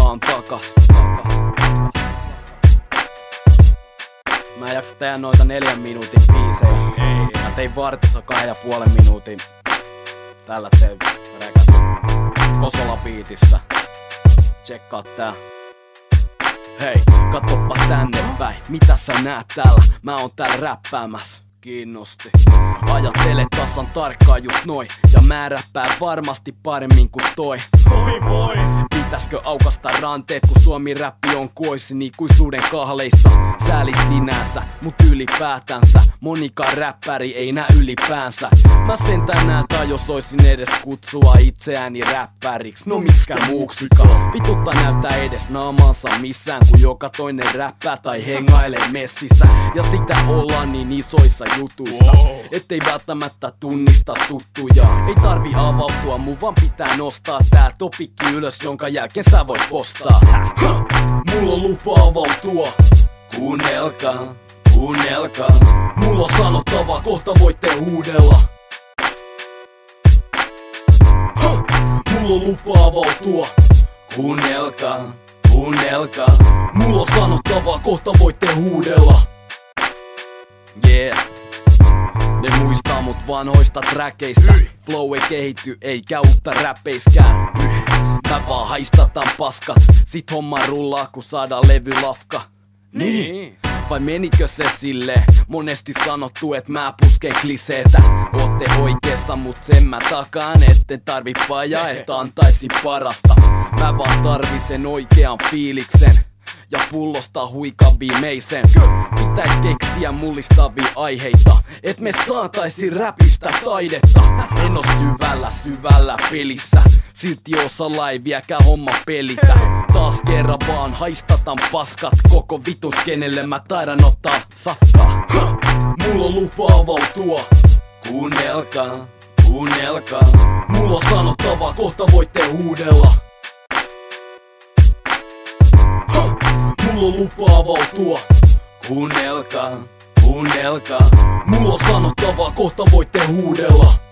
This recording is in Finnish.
oon takas. Mä en jaksa tehdä noita 4 minuutin biisejä. Mä tein vartissa 2,5 minuutin. Tällä tein räkät Kosola biitissä. Tsekkaa tää. Hei, katoppa tänne päin. Mitä sä näet täällä? Mä oon täällä räppäämässä. Kiinnosti. Ajattele tasan tarkkaan just noin. Ja mä räppään varmasti paremmin kuin toi. Voi. Pitäskö aukasta ranteet, kun Suomi-räppi on kuoissiniikuisuuden kahleissa. Sääli sinänsä, mut ylipäätänsä monikaan räppäri ei nää ylipäänsä. Mä sentään näen tai jos oisin edes kutsua itseäni räppäriksi. No miksikään muuksikaan. Vitutta näyttää edes naamansa missään, kun joka toinen räppää tai hengailee messissä. Ja sitä ollaan niin isoissa jutuissa, ettei välttämättä tunnista tuttuja. Ei tarvi avautua, mun vaan pitää nostaa tää topikki ylös, jonka jälkeen sä voit postaa. Mulla on lupa avautua. Kuunnelkaa, kuunnelkaa. Mulla on sanottavaa, kohta voitte huudella. Mulla on lupa avautua. Kuunnelkaa, kuunnelkaa. Mulla on sanottavaa, kohta voitte huudella. Yeah. Ne muistaa mut vanhoista trackeista. Flow ei kehitty eikä uutta räppeiskään. Mä vaan haistataan paskat. Sit homma rullaa kun saadaan levylafka. Niin. Vai menikö se silleen? Monesti sanottu et mä pusken kliseetä. Ootte oikeessa mut sen mä takaan, etten tarvi pajaa et antaisi parasta. Mä vaan tarvisen oikean fiiliksen ja pullosta huika viimeisen. Pitäis keksiä mullistavia aiheita, et me saataisi räpistä taidetta. En oo syvällä pelissä, silti osalla ei vieläkään homma pelitä. Taas kerran vaan haistatan paskat, koko vitus kenelle mä taidan ottaa safkaa. Mulla on lupa avautua. Kuunnelkaa, kuunnelkaa. Mulla on sanottavaa, kohta voitte huudella. Mulla on lupa avautua. Kuunnelkaa, kuunnelkaa. Mulla on sanottavaa, kohta voitte huudella.